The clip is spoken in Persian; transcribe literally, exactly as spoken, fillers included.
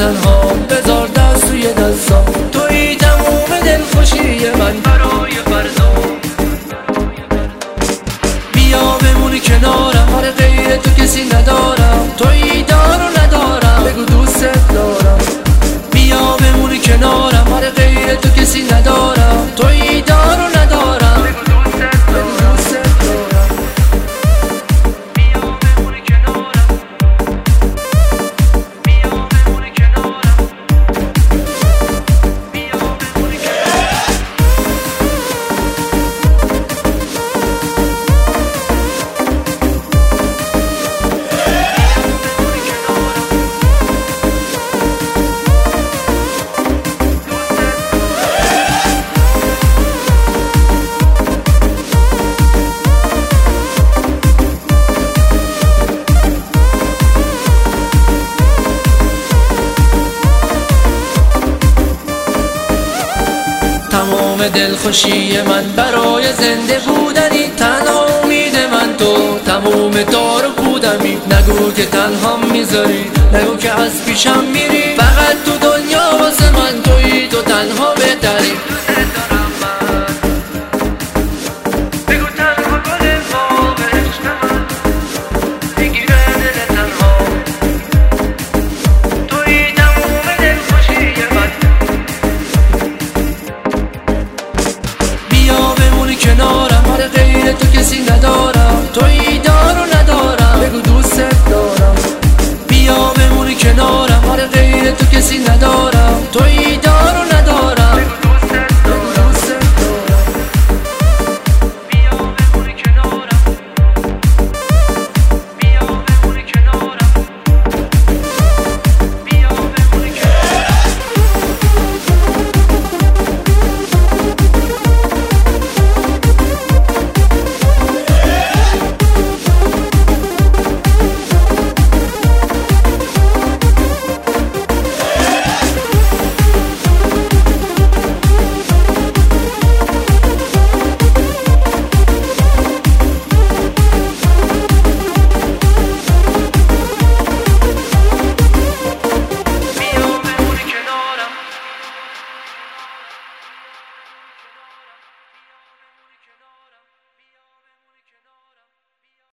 تنها بذار دست توی دستام، توی تموم دلخوشی من برای فردا. بیا بمونی کنارم، آره غیر تو کسی ندارم، توی دار و ندارم، بگو دوست دارم. بیا بمونی کنارم، آره غیر تو کسی ندارم، توی دار و ندارم، بگو دوست دارم. بیا بمونی کنارم، بیا بمونی کنارم، بیا بمونی کنارم. تمام دلخوشی من برای زنده بودنی، تنها امید من تو، تموم دار و بودمی. نگو که تنها میذاری، نگو که از پیشم میری، فقط تو دنیا واسه من تویی، تو تنها بهتری.